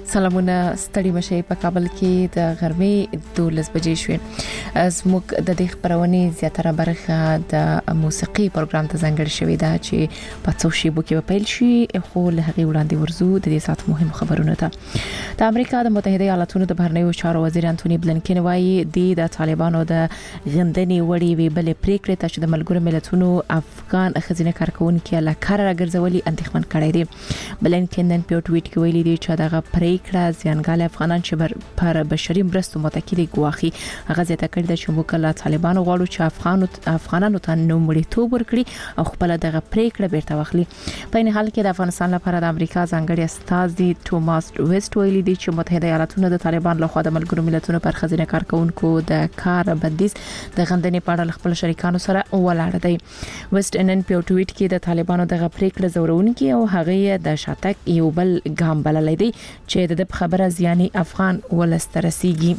سلامونه ستړي مشه په کابل کې د غرمې 12 بجې شوې. زموږ د دې خبرونه زیاتره برخه د موسیقي پروګرام ته ځانګړې شوې ده چې په څو شیبو کې پیل شي، خو له هغه وړاندې ورزو د دې سات مهم خبرونه ته. د امریکا د متحده ایالاتونو د بهرنیو چارو وزیر انټونی بلنکن وايي د طالبانو د غندنې وړي وی بل پریکړه ته چې د ملګرو ملتونو افغان خزینه کارکونکو له کار راګرځولي اندېښمن کړي دي. بلنکن نن په ټویټ کې ویلي دی چې دغه پریکړه ځانګړي افغانان چې پر بشري مرستو متکي دي ګواخي. هغه زیاته کړی چې موږ له طالبانو غواړو چې افغانانو ته نومړیتوب ورکړي او خپل دغه پریکړه بیرته واخلي. په این حال کې د افغانستان لپاره د امریکا ځانګړي استازي توماس ویسټ ویلي دی چې متحده ایالاتونو د طالبان لخوا د ملګرو ملتونو پر خزینه کارکونکو د کار بندیز د غندنې په اړه خپل شریکانو سره ولاړ دی. ویسټ نن په ټویټ کې د طالبانو دغه پریکړه زورونکي او هغه د شاتک یو بل ګام بللی دی چې د خبره زیانی افغان ولسترسيږي.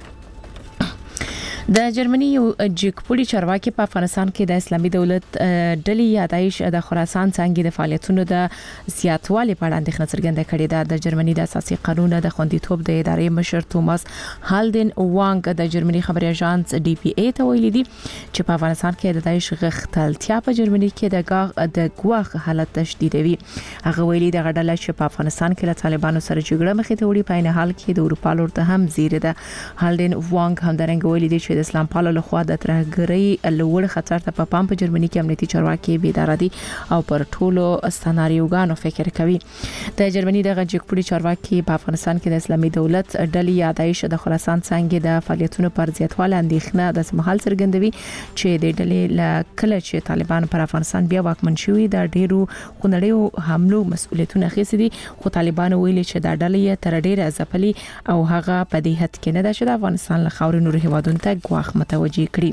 د جرمني یو جګپوړي چارواکي په افغانستان کې د اسلامي دولت ډلې یادایش د خراسان څنګه د فعالیتونو د زیاتوالي په اړه اندېښنه څرګنده کړې ده. د جرمني د اساسي قانون د خوندیتوب د ادارې مشر توماس هالدن وانګ د جرمني خبري اژانس ډي پی ای ته ویلي دي چې په افغانستان کې د داعش غختلتیا په جرمني کې د ګواخ حالت تشدیدوي. هغه ویلي د غډله چې په افغانستان کې له طالبانو سره جګړه مخې ته وړي په نه حال کې د اروپا لور ته هم زیره ده. هالدن وانګ هم درنګ ویلي دي چې د اسلام پالو له خوا د ترهګرۍ لوړ خطر ته په پام په جرمني کې امنیتي چارواکي بیدار دي او پر ټولو سناریوګانو فکر کوي. د جرمني د جګپوړي چارواکي په افغانستان کې د اسلامي دولت ډلې یادایش د خراسان څنګه د فعالیتونو پر زیاتواله اندېښنه د سمحال څرګندوي چې د ډلې له کله چې طالبان پر افغانستان بیا واکمن شوي د ډیرو خونړیو حملو مسؤلیتونه اخیستي دي، خو طالبان ویلي چې د ډلې تر ډیره ځپلي او هغه په دې حد کې نه ده چې د افغانستان له خاورې نور هیوادونو ته ګواښ متوجي کړي.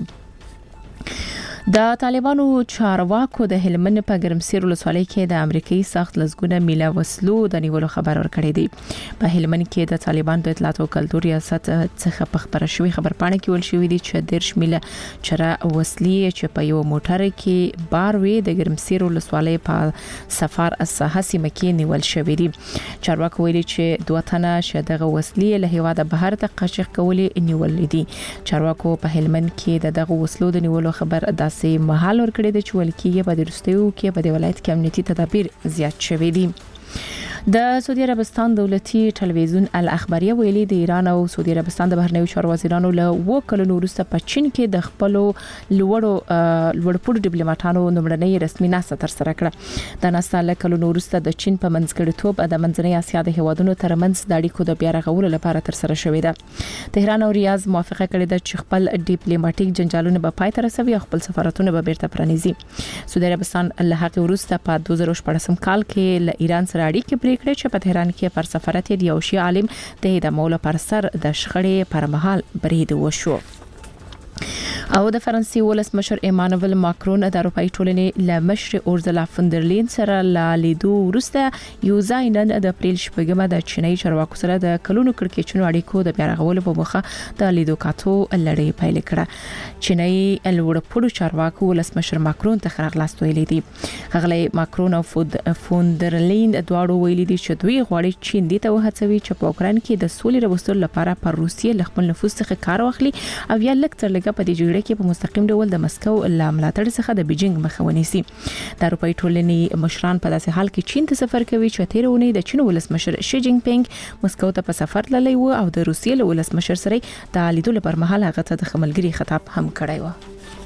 د طالبانو چارواکو د هلمند په ګرمسیر ولسوالۍ کې د امریکایي سخت لزګونه میله وسلو د نیولو خبر ورکړی دی. په هلمند کې د طالبان د اطلاعات او کلتور ریاست څخه په خبره شوی خبرپاڼه کې ول شوې دي چې 10 میله چره وسلې چې په یو موټر کې بار وي د ګرمسیر ولسوالۍ په سفر الساحه سیمه کې نیول شوې دي. چارواکو ویلي چې دوه تنه شدغه وسلې له هیواده بهر ته قاچاق کولې نیول دي. چارواکو په هلمند کې دغه وسلو د نیولو خبر سي محل ورکړي د چولکیه په درستیو کې په ولایت کې امنیتي تدابیر زیات شوي دي. د سعودي عربستان دولتي ټلویزیون الاخباریه ویلي د ایران او سعودي عربستان د بهرنیو چارو وزیرانو له وکړو وروسته په چین کې د خپل لوړپوړو ډیپلوماټانو نومړنۍ رسمي ناسته تر سره کړه. د ناسته له کلو وروسته د چین په منځګړیتوب د منځنۍ اسیا د هیوادونو ترمنځ د اړیکو د بیا رغولو لپاره تر سره شوې ده. تهران او ریاض موافقه کړې ده چې خپل ډیپلوماټیک جنجالونه به پای ته رسوي او خپل سفارتونه به بیرته پرانیزي. سعودي عربستان له هغه وروسته په 2014 کال کې له ایران سره اړیکې پرې کړې چې په تهران کې پر سفارت یو شی عالم د دموله پر سر د شخړې پر مهال برید وشو. او د فرانسې ولسمشر ایمانوئل ماکرون د اروپאי ټولنې له مشر اورزلا فندرلین سره لیدو وروسته یو ځای نن د اپریل 8 د چینایي چارواکو سره د کلونو کړکېچونو اړیکو د بیا رغولو په موخه د لیدو کاتو لړۍ پیل کړه. چینایي لوړپوړو چارواکو ولسمشر ماکرون ته خراغلاست ویلي دي. غلې ماکرون او فندرلین دواړو ویلي دي چې دوی غواړي چین دې ته وهڅوي چې په اوکران کې د سولې راوستلو لپاره پر روسیې له خپل نفوذ څخه کار واخلي او یا لکه تر لږه په دې جګړه کې په مستقیم ډول د مسکو له ملاتړ څخه د بیجینګ مخه ونیسي. د اروپאי ټولنې مشران په داسې حال کې چین ته سفر کوي چې تیرونه د چین ولسمشر شي جینګ پینګ مسکو ته په سفر تللی و او د روسیې له ولسمشر سره د لیدو لپاره مهال هغه ته د خملګری خطاب هم کړی و.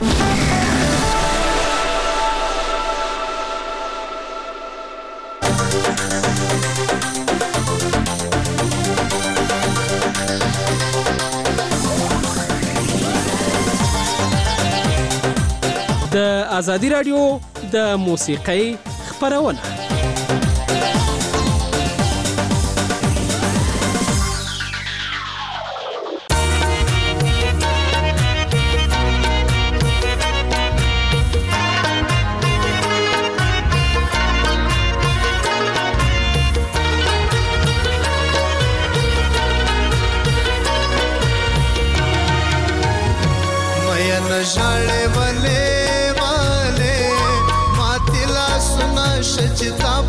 د ازادي رادیو د موسیقۍ خبرونه شجتا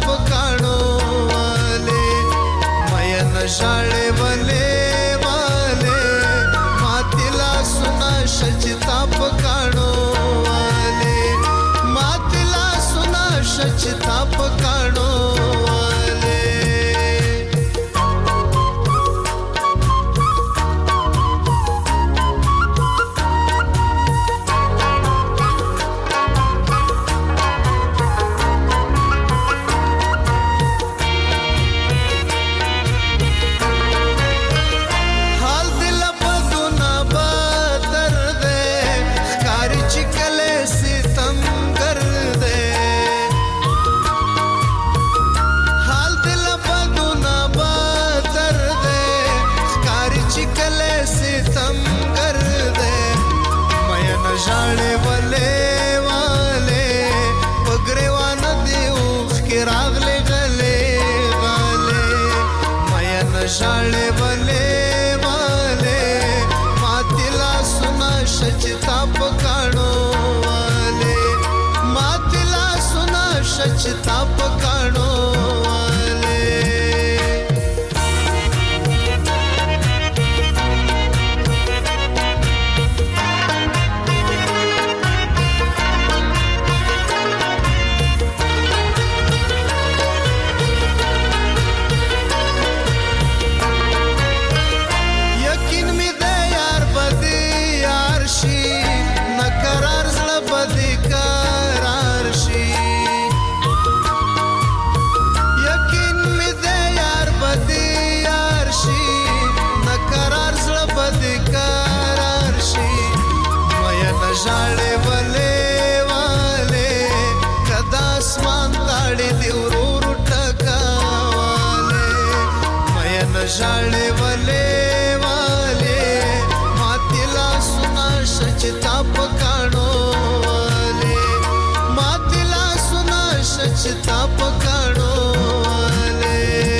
شچتا پکانو والے शाले वाले वाले मातिला सुना शचता पकाणो वाले मातिला सुना शचता पकाणो वाले शाले वाले वाले कदा आसमान ताड़े देवरूर टका वाले मयन शाले वाले वाले मातिला सुना शचता पकाणो वाले मातिला सुना शचता पकाणो वाले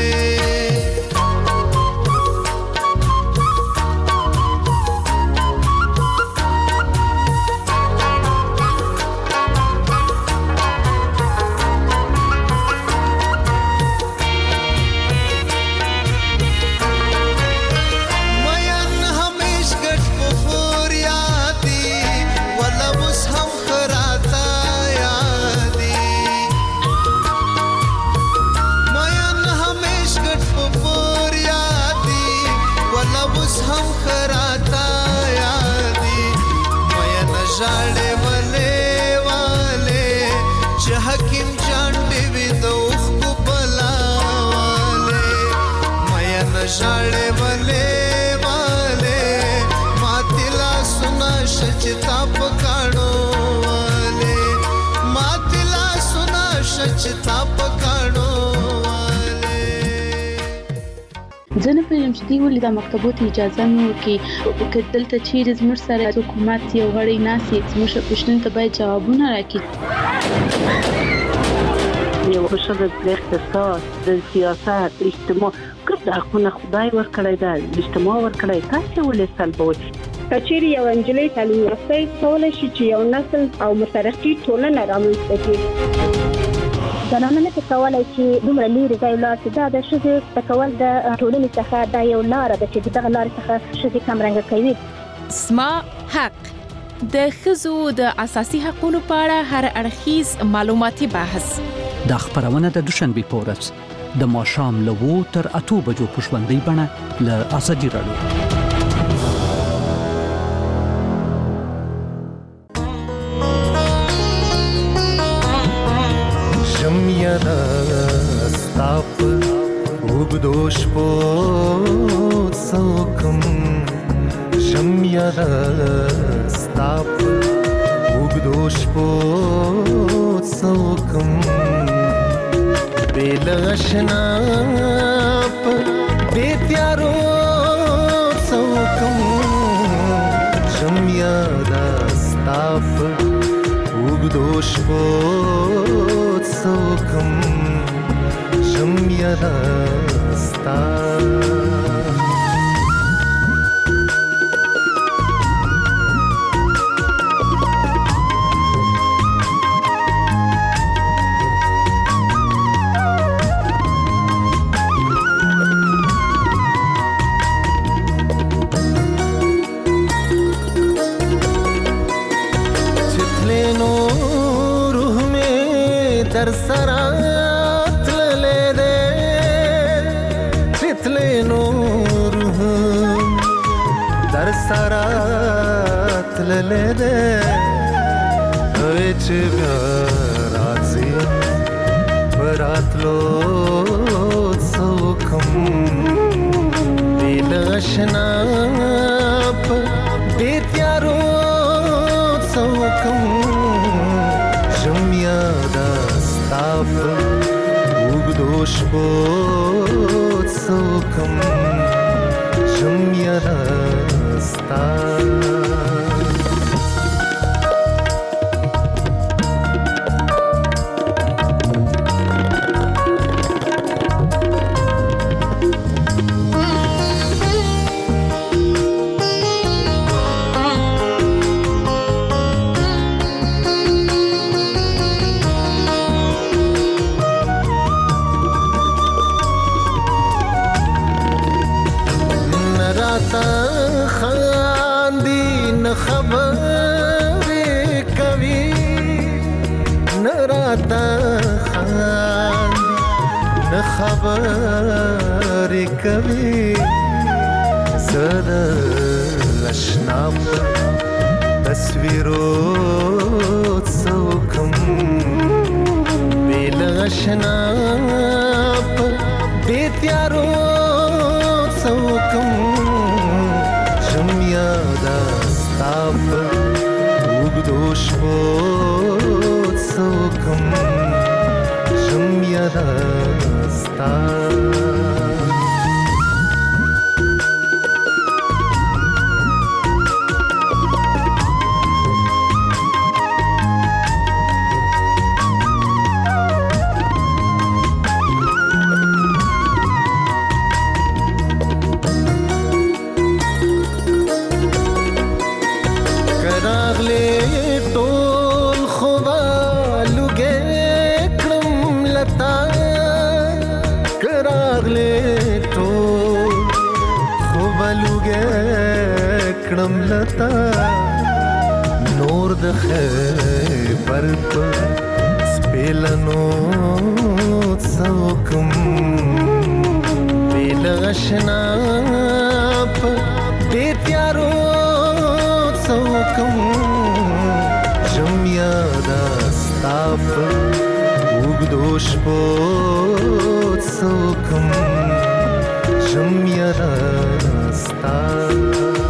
शाले वाले वाले हकीम चांडी भी तो उसको बला वाले मयन शाले वाले वाले मातिला सुना शचता पकाणो वाले मातिला सुना शचता पकाणो زنه پېژم چې دی ولې د مکتبونو اجازه نه ورکړي دلته چیرې زموږ سره حکومت یو غړی ناسي زموږ پوښتنې ته باید جوابونه راکړي یو ښځه د اقتصاد د سیاست اجتماع کوم حقونه خدای ورکړی دا اجتماع ورکړی تاسو ولې سلبوي کچېرې یو انجلۍ تعلیم یافته کولای شي چې یو نسل او مترقي ټولنه رامنځته کړي زنانه نه کولای چې دومره لري ځای لاړ شي دا د ښځې کول د ټولنې څخه دا یو لار ده چې دغه لار څخه ښځې کمرنګه کوي اسما حق د ښځو د اساسي حقوقو په اړه هر اړخیز معلوماتي بحث د خبرونه د دوشنبه په ورځ د ماښام له 2 تر 8 بجو په ژوندۍ بڼه له ازادي رادیو شمیادا ستاپ وګدوش په څوکم شمیادا ستاپ وګدوش په څوکم بلغشنا په بیتیارو څوکم شمیادا ستاپ وګدوش په څوکم شمیادا ستاپ در سرات لده تتل نور در سرات لده وچ بیارازی براتلو سوکم دل اشناپ بیتیارو سوکم جمیا دستاپ وگدوش بود سوکم جمیا دستاپ خبر کبھی زد لشناپ تصویرو سوکم بیل اشناپ بیتیارو سوکم جمیا دستاپ وگدوش بود سوکم جمیا دستاپ نور د خیبر پر سپیلنو سوکم بیل اشناپ بیتیارو سوکم جمیا دستاپ وگدوش بود سوکم جمیا دستاپ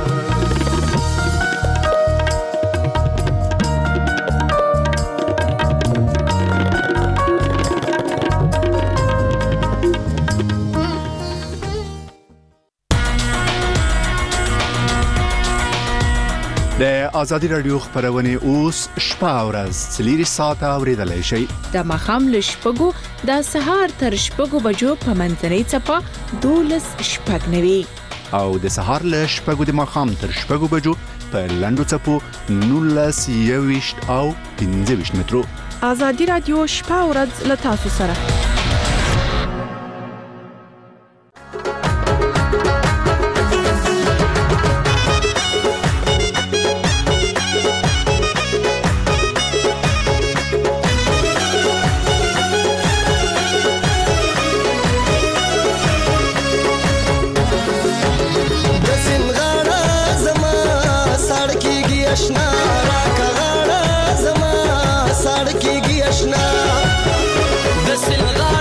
د ازادي رادیو خبرونه اوس شپه او ورځ 3 ساعته اوریدلای شئ د مخام له شپږو د سهار تر شپږو بجو په منځنۍ چپه 12 شپږ نوي او د سهار له شپږو د مخام تر شپږو بجو په لندو چپو 19 او 15 مترو ازادي رادیو شپه او ورځ له تاسو سره This is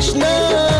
آشنا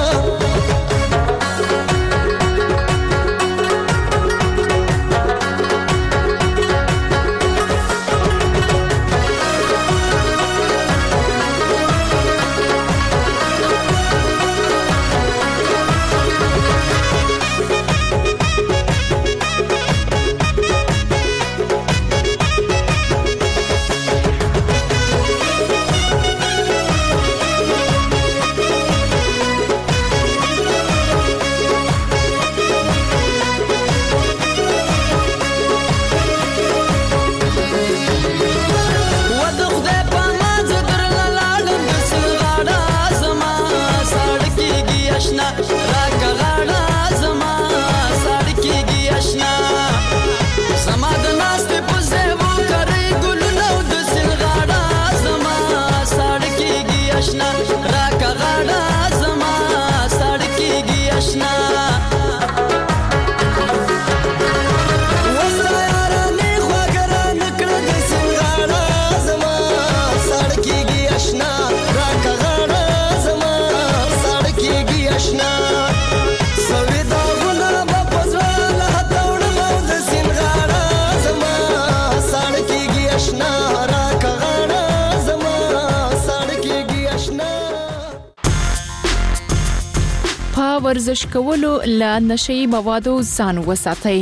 ورزش کولو له نشي موادو ځان وساتئ.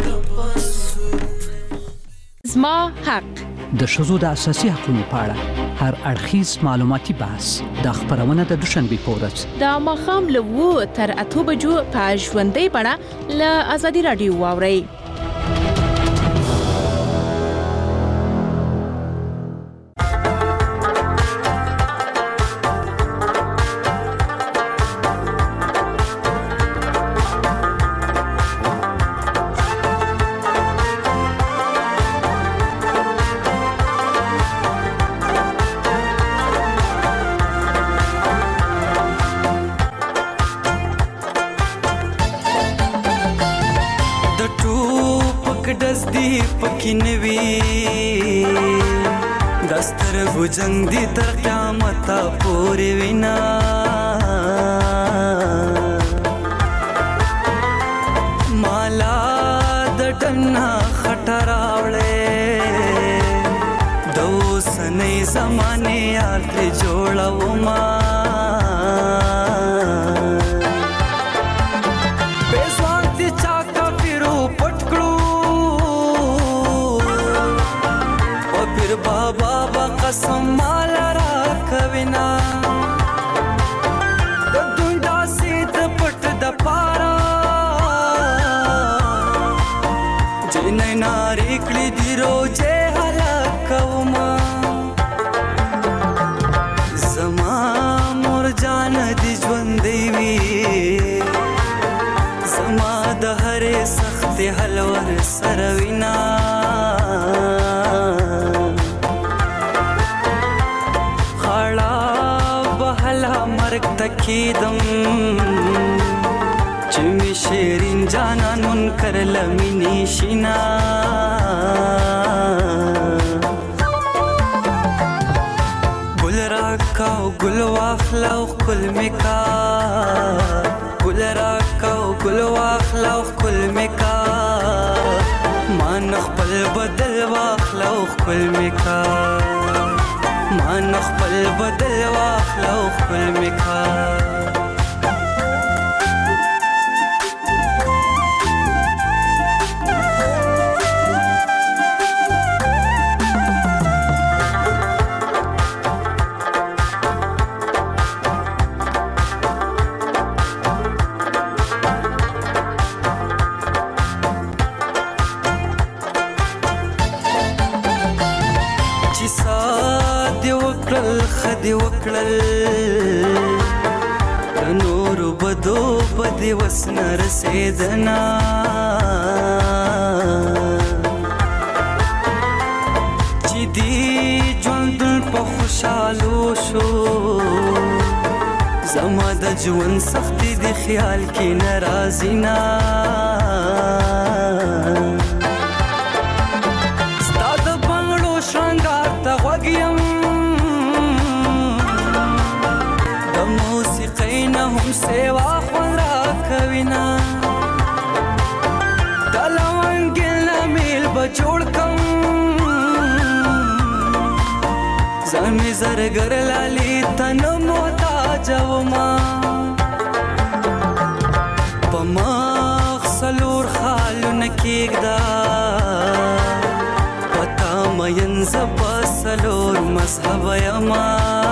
د ښځو د اساسي حقوقو په اړه هر اړخیز معلوماتي بحث د خبرونه د دوشنبه پورس د ماخام له 2 تر 8 بجو په ژوندۍ بڼه له ازادي رادیو واوري. جنگ دی تر قیامت پوری وینا مالا د ټنا خټراوړې دو سنې زمانه یار تر جوړو ما بېسوانتي چا کافرو پټکړو او پیر بابا قسم مال را کوینا د دنیا سید پټ د پارا جنې ناری کړي دی روزه هلاکوما زما مور جان دی ژوند دی زما د هرې سخت حلور سروینا تکیدم چې می شیرین جانانون کرل مینې شینا ګل راکاو ګل واخلاو کل میکا ګل راکاو ګل واخلاو کل میکا مان خپل بدل واخلاو کل میکا مان خپل بدل واخلو خپل میکا خدي وکړل د نور بدو بدی وسن رسیدنا چې دی ژوند په خوشالو شو زما د ژوند سختي د خیال کې ناراضی نا ستاد بنگلو شنګار ته وګیم هم سیوا خون را کوینا دلوانگل میل بچوڑ کم زمی زرگر لالی تن محتاج وما پماغ سلور خالو نکیگ دا پتا مین زبا سلور مذہب یما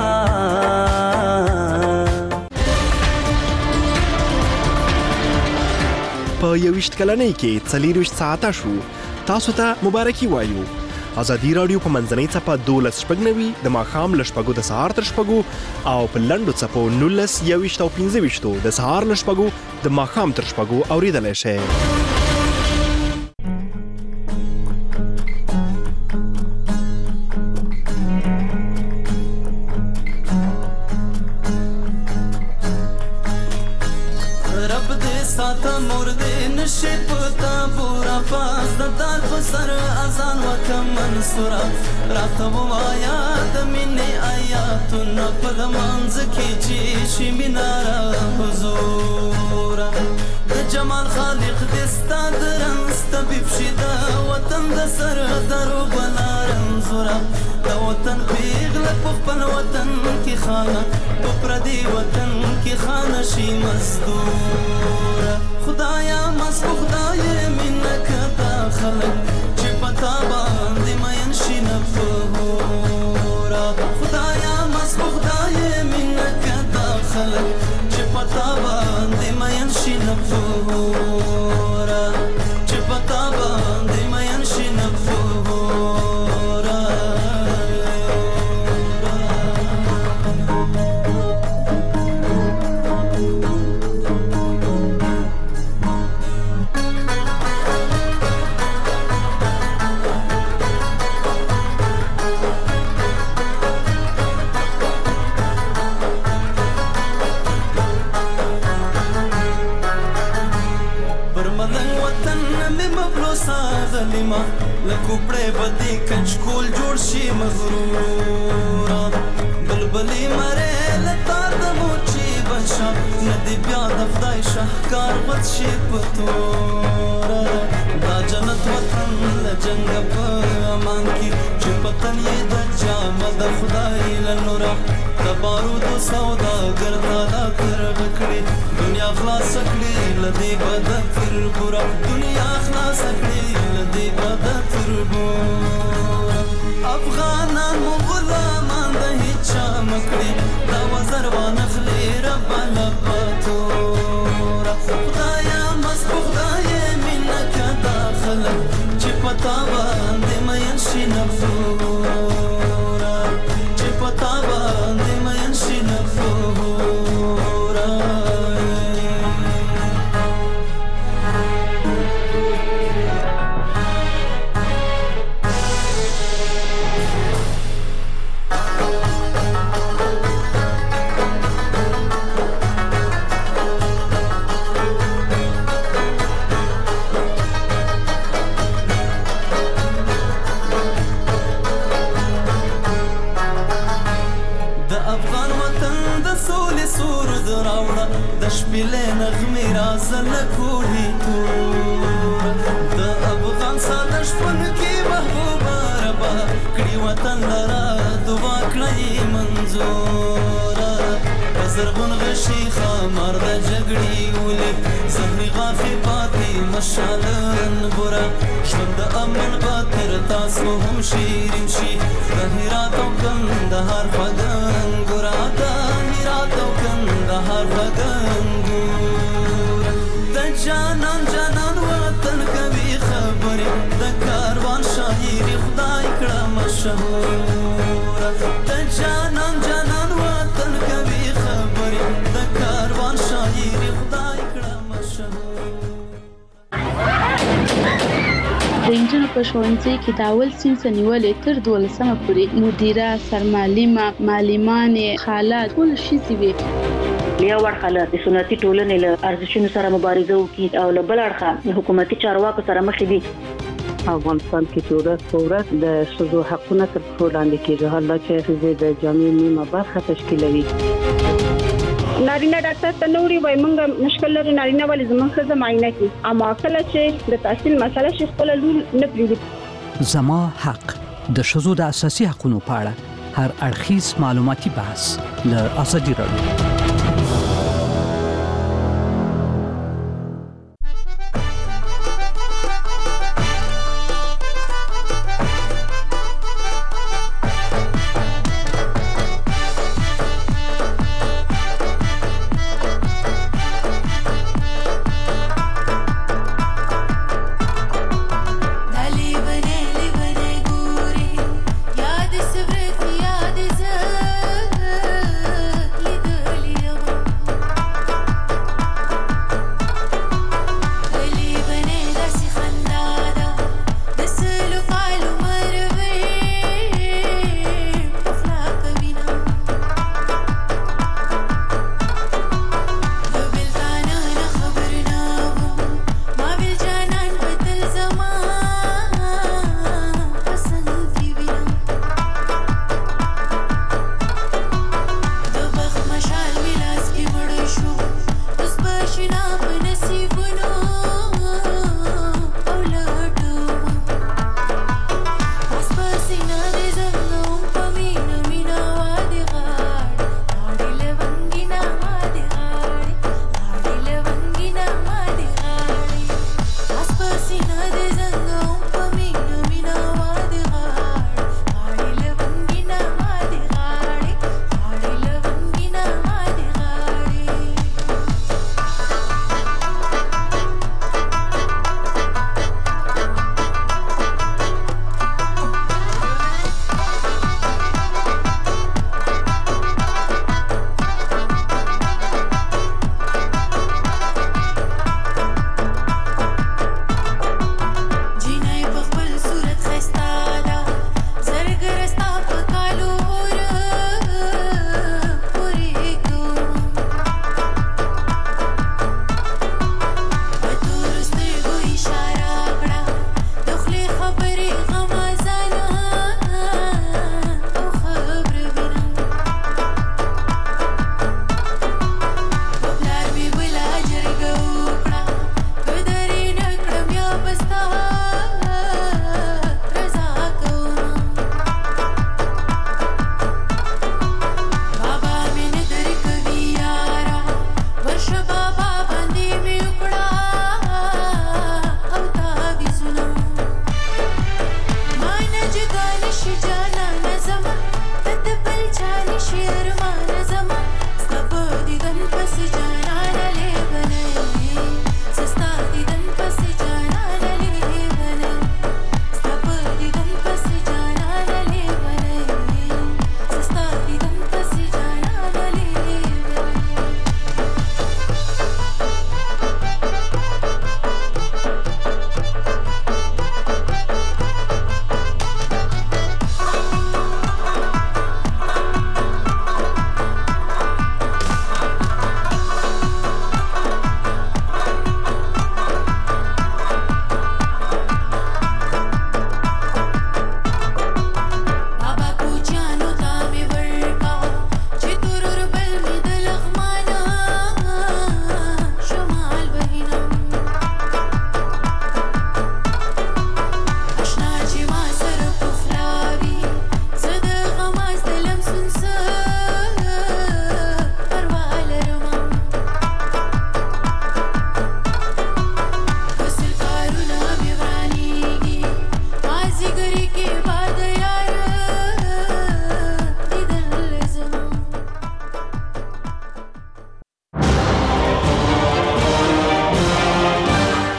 په 21 کلنۍ کې 24 ساعته شو تاسو ته مبارکي وایو. ازادي رادیو په منځنۍ څپه 12:09 د ماښام ل 6 د سهار تر 6 او په لنډو څپو 19 21 او 15 د سهار ل 6 د ماښام تر 6 اوریدلای شئ. راته وایا د مینې آیاتونه په لمانځ کې چې شي میناره حضور د جمال خالق دې ستا د رنځ طبیب شي د وطن د سر درو بلا رنځوره د وطن پیغله په خپل وطن کې خانه په پردي وطن کې خانه شي مزدوره خدایا مسکو خدای مینه کتا خلک چې پتا باندې مین شي نه فهورا خدای نبورا چې پتا باندې مین شي نبورا ظالما لکوپړې بدی کچکول جوړ شي مغرورا بلبلې مره لتا د موچی بشا ندی بیا د خدای شهکار بد شي پتورا دا جنت وطن لجنګ په امان کې چې پتن یې د جام د خدای لنورا د بارود سودا ګرځاله تر وکړي دنیا خلاص کړي لدی بد تر پورا دنیا خلاص کړي لدی بد تر پورا افغانان غلامان د هیڅ مکړي دا وزر وانخلي رب لپتورا خدایا مست خدای منک داخله چې پتا باندې مین شي نفورا چې پتا باندې مین شي نفورا د شپېلې نغمې رازل کوهي تور د افغان ساده شپون کې محبوبه ربا کړي وطن لرا دعا کړی منظوره زرغون غشي خمر د جګړې ولې زهري غافي پاتې مشالن ګورا ژوند د امن باتر تاسو هم شیرین شي د هرات او کندهار فغان ګورا د هرات او کندهار فغان ګورا د جانان جانان وطن کوي خبرې د کاروان شاعري خدای کړه مشهور د جانان جانان وطن کوي خبرې د کاروان شاعري خدای کړه مشهور د انجنونو په ښوونځي کې د اول صنف نیولې تر 12مه پورې مدیره سرمعلمه معلمانې خالات ټول شي وي یو ورخاله د سنتي ټولنې له ارزښتونو سره مبارزه وکړي او له بل اړخه حکومتي چارواکو سره مخ دي افغانستان کې ورځ په ورځ د ښځو حقونه تر پښو لاندې کېږي حالا چې ښځې د جامعې نیمه برخه تشکیلوي نارینه ډاکټر ته نوري وای مونږ مشکل لري نارینه ولې زموږ ښځه معاینه کوي اما کله چې د تحصیل مسله شي خپل لور نه پریږدي زما حق د ښځو د اساسي حقوقو په اړه هر اړخیز معلوماتي بحث له ازادي راډیو याद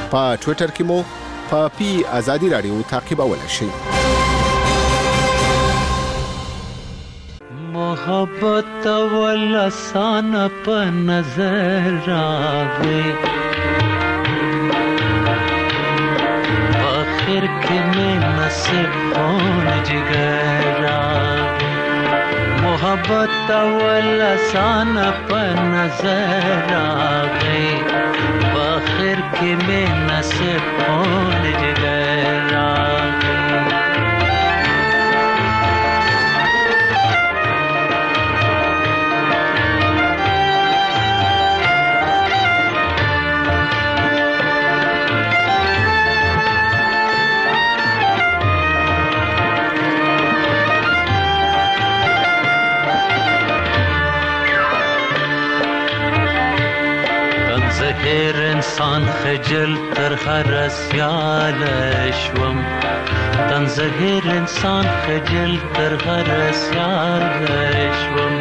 په ټوئیټر کې مو په پی آزادی رادیو تعقیبولای شئ. محبت ول آسان په نظر راغی آخر کې مې نصیب خون جگر راغی محبت ول آسان په نظر راغی آخر کې مې نصیب خون جگر راغی هر انسان خجل تر هر سیال شوم تنزه هر انسان خجل تر هر سیال شوم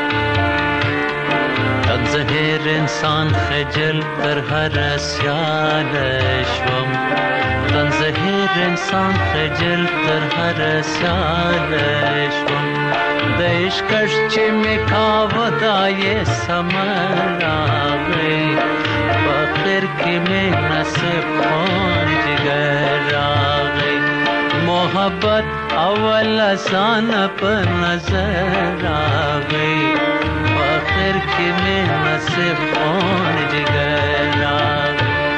تنزه هر انسان خجل تر هر سیال شوم تنزه هر انسان خجل تر هر سیال شوم د عشقش چې مې کاوه دا یې سمر راغی آخر کې مې نصیب خون جگر راغی محبت اول آسان په نظر راغی آخر کې مې نصیب خون جگر راغی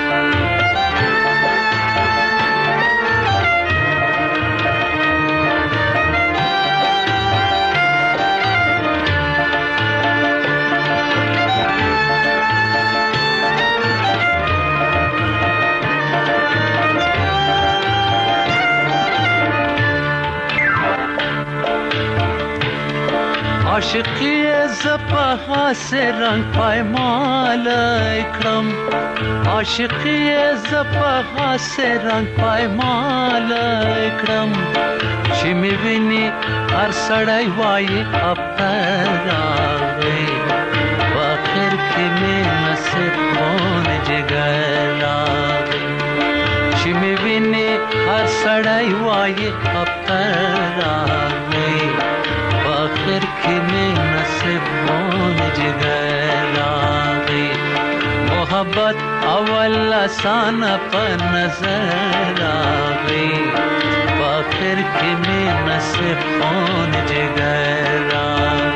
عاشقی زپا سے رنگ پایمال اکرم عاشقی زپا سے رنگ پایمال اکرم چې می ویني هر سړی وایي اپر راغی آخر کې مې نصیب خون جگر راغی چې می ویني هر سړی وایي اپر راغی آخر کې مې نصیب خون جگر راغی محبت اول آسان په نظر راغی آخر کې مې نصیب خون جگر راغی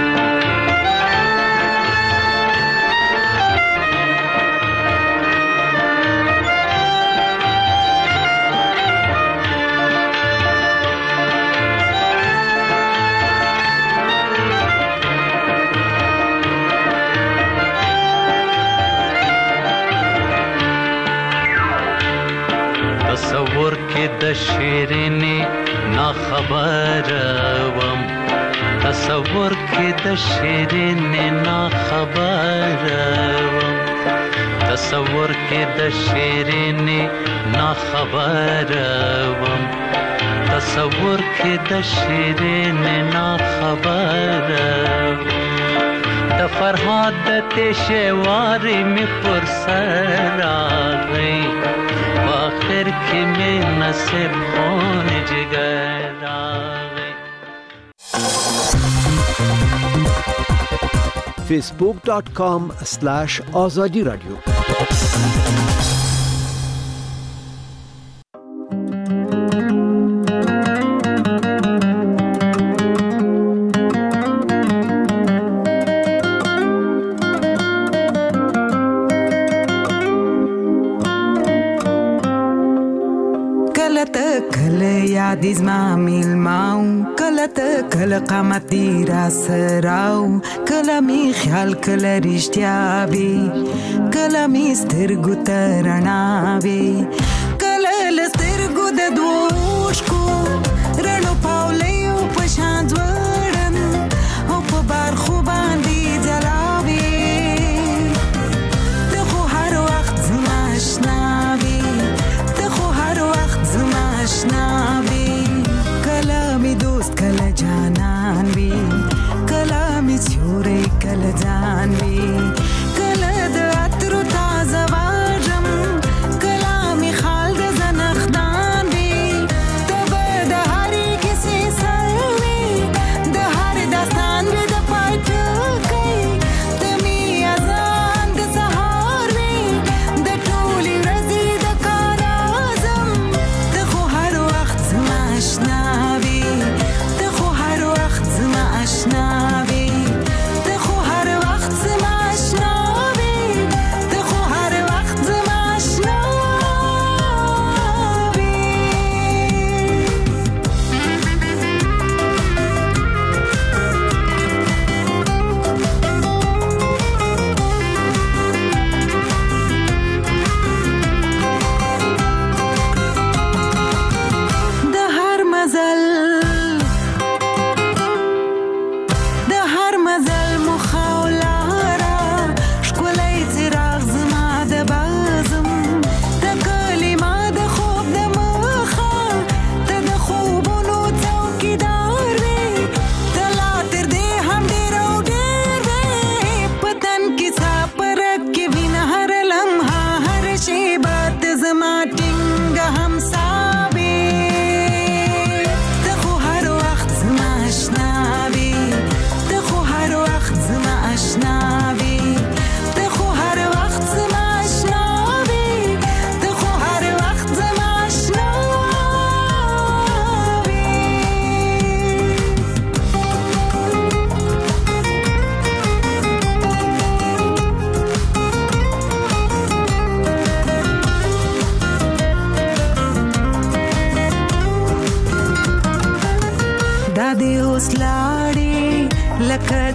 تصور کې د شیرینی نا خبر وم تصور کې د شیرینی نا خبر وم تصور کې د شیرینی نا خبر وم تصور کې د شیرینی نا خبر د فرهاد د تشواری می پر سر راغی آخر کې مې نصیب خون جگر راغی facebook.com/azadi radio یادیز ما میلماو کله ته کله قامتی را سراو کله می خیال کله رښتیا وی کله می سترګو ته رڼا وی کله لسترګو د دوشکو رڼو پاولیو په شان ځوړن او په بار خو باندې ځلاوي ته خو هر وخت زما آشنا وی ته خو هر وخت زما آشنا وی کله می دوست کله جانان وی کله می چورې کله ځان وی کله د عطر تازه واجم کله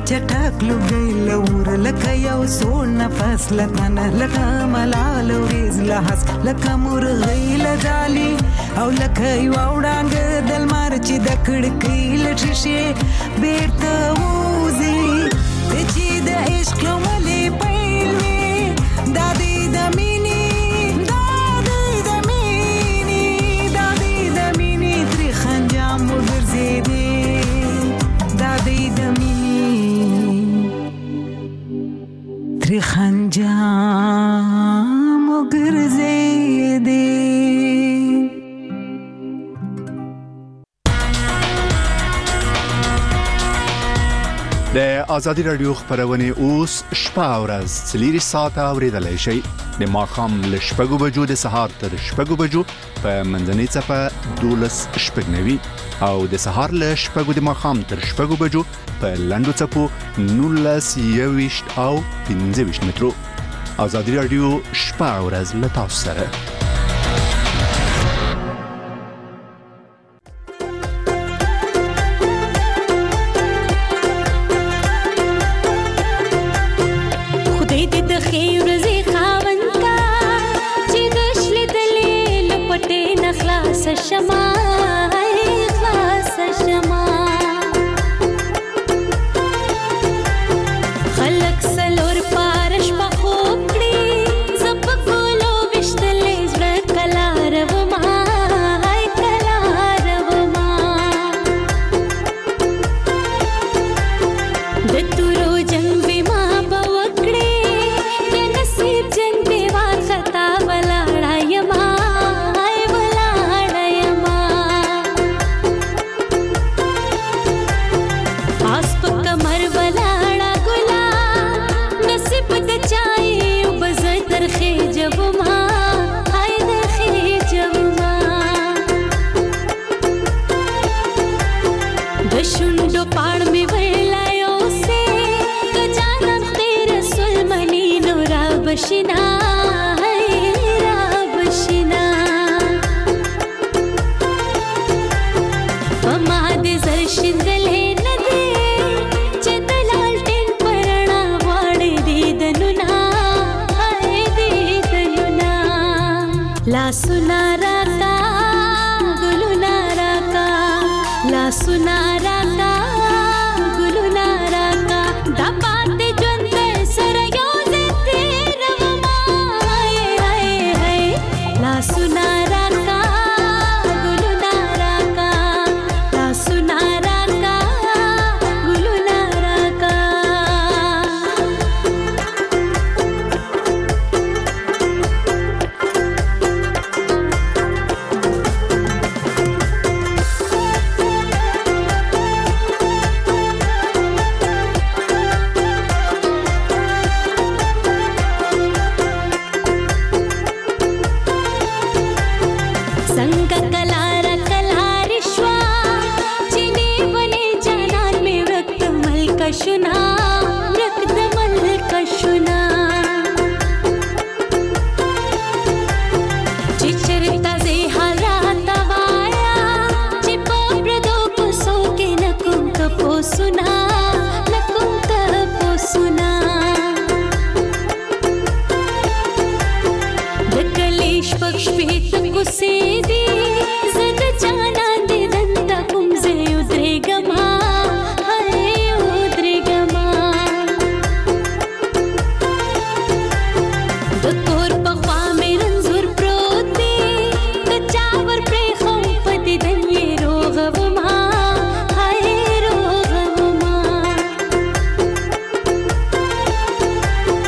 چټک لګي لور لکه یو سوړ نفس لتن لکه ملال ورز لحس لکه مرغی لجالي او لکه یو وړاندې دل مار چې د کړکۍ لټشي بیرته وځي چې د عشق ولې پیلوي د دې د مینې د مینې د مینې تر خنجام وګرځېدې د دې د تر خنجام وګرځېدې. د ازادي رادیو خبرونه اوس شپه او ورځ 4 ساعته اوریدلای شئ. د ماښام له 6 بجو د سهار تر 6 بجو په منځنۍ څپه 12:09 او د سهار له 6 د ماښام تر 6 بجو په لنډو څپو 19:20 او 15 مترو. ازادي رادیو شپه او ورځ له تاسو سره.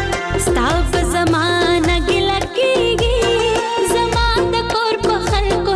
زما د کور په خلکو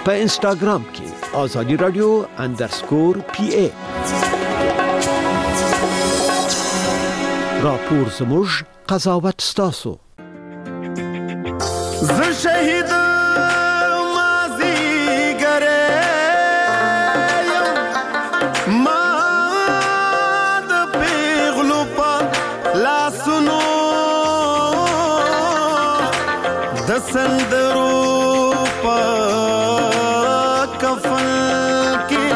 په انستګرام کې آزادی رادیو _PA. راپور زموږ قضاوت ستاسو. ز شهید مازی ګره ما د پیغلو په لاسونو د سندرو په کفن کې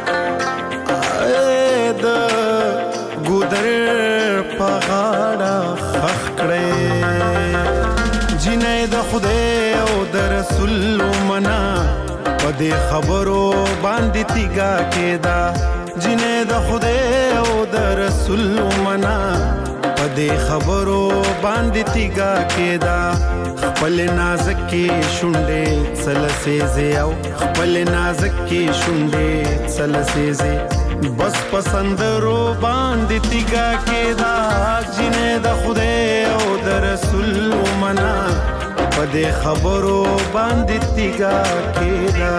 د ګودر په غاړه خخ کړې جنې د خدای او د رسول منا په دې خبرو باندې تیګه کېدا جنې د خدای او د رسول منا په دې خبرو باندې تیګه کېدا خپل نازکې شونډې سلسېزې او خپل نازکې شونډې سلسېزې بس پسندرو باندې تیګه کېدا جنې د خدای او د رسول منا په دې خبرو باندې تیګه کېدا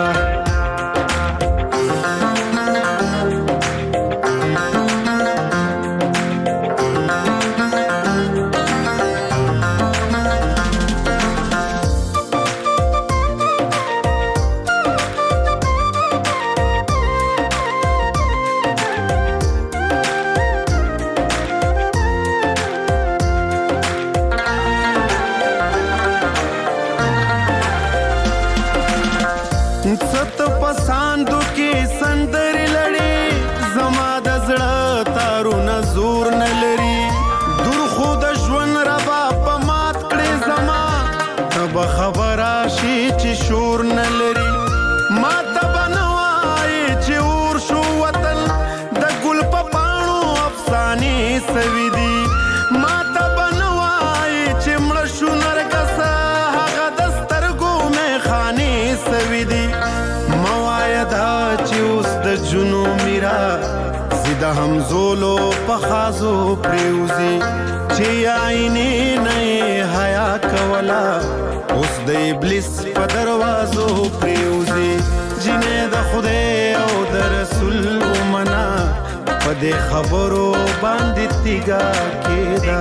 ست پساندو کې سندري لړې زما د زړه تارونه زور نه لري دور خو د ژوند ربا په مات کړې زما تب خبره شي چې شور نه لري ما تب نوای چې اور شو وطن د ګل په پاڼو افسانې سوي دي ما تب نوای چې مړ شو نرګس هغه د سترګو مې خانې سوي دي دا چې اوس د جنو میرا زیده همزولو پخازو پریوزی چې آئینې نه حیا کولا اوس د ابلیس په دروازو پریوزی جنې د خدای او د رسول منا په دې خبرو باندې تیګه کېدا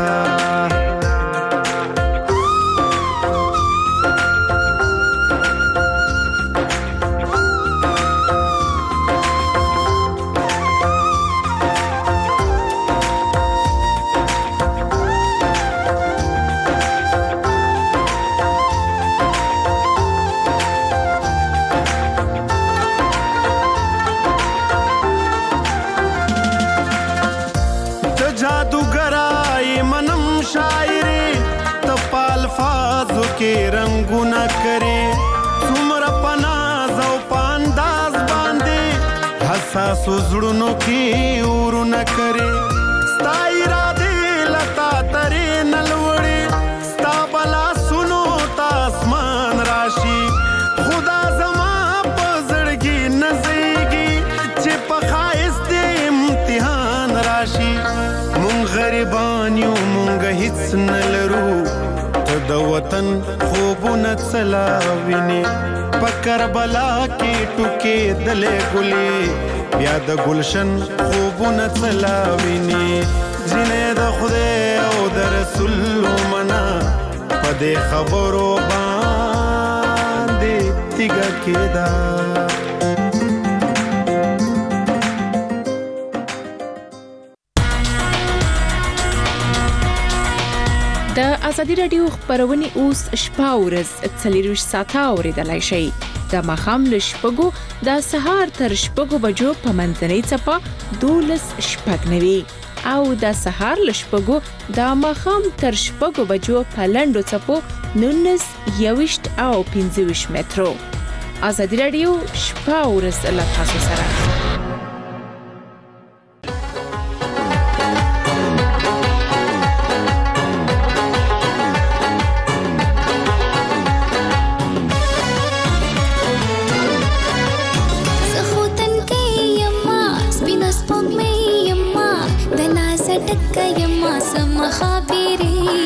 کې رنگونه کرے څومره پناز او پانداز باندې حساس زړونو کې ورونه کرے ستا اراده لتا ترې نلوړې ستا بلا سنو تا اسمان راشي خدا زما په زړګي نزيږي چې په خایست امتحان راشي مونږ غریبان یو مونږ هیڅ نلرو د وطن خوبونه څلاوینه په کربلا کې ټوکې دلې ګلې بیا د گلشن خوبونه څلاوینه جنې د خدای او د رسول منا په دې خبرو باندې تیګه کېدا د ازادي رادیو خبرونه اوس شپه ورځ 24 ساعته اوریدلای شئ د مخام له شپږو د سهار تر شپږو بجو په منځنۍ چپه 12 شپږنوي او د سهار له شپږو د مخام تر شپږو بجو په لندو چپو 19 21 او 25 مترو ازادي رادیو شپه ورځ له تاسو سره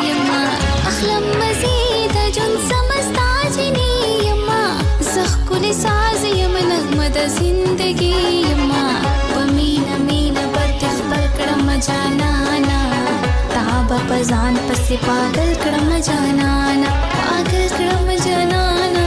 اخلم مزید جن سمستا جنی یما زخ کل साज یم نغمه د زندگی یما پمینا مینا بد خپل کړم جانانا تابه پزان پسې پاگل کړم جانانا پاگل کړم جانانا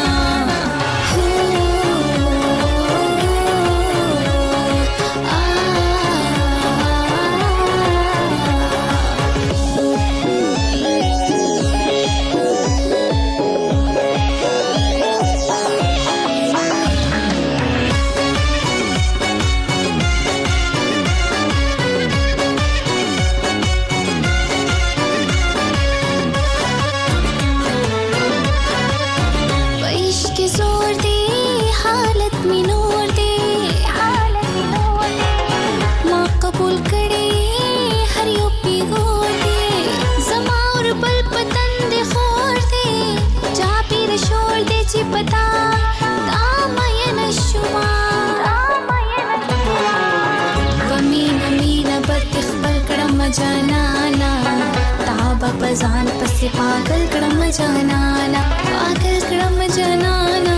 पता दामयन शुमा पमीना मीना बद खबर कड़म जनाना ताबा पजान पसे पागल कड़म जनाना पागल कड़म जनाना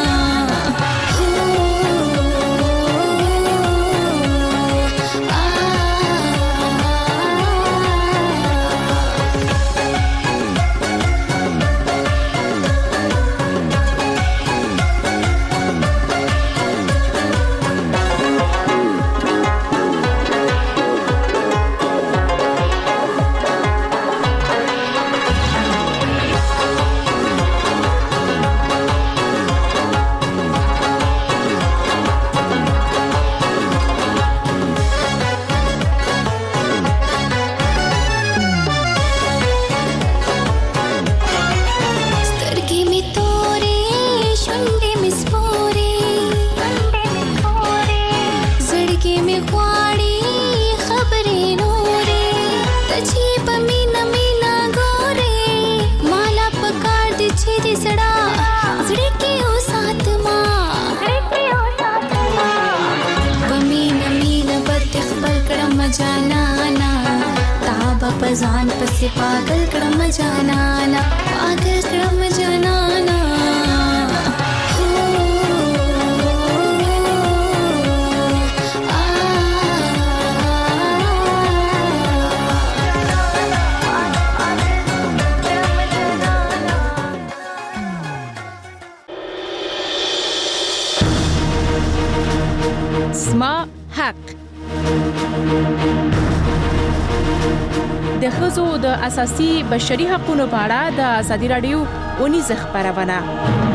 पजान पसे पागल कड़म जनाना पागल कड़म जनाना زما حق د ښځو د اساسي بشري حقوقو په اړه د ازادي راډیو ونیزه خبرونه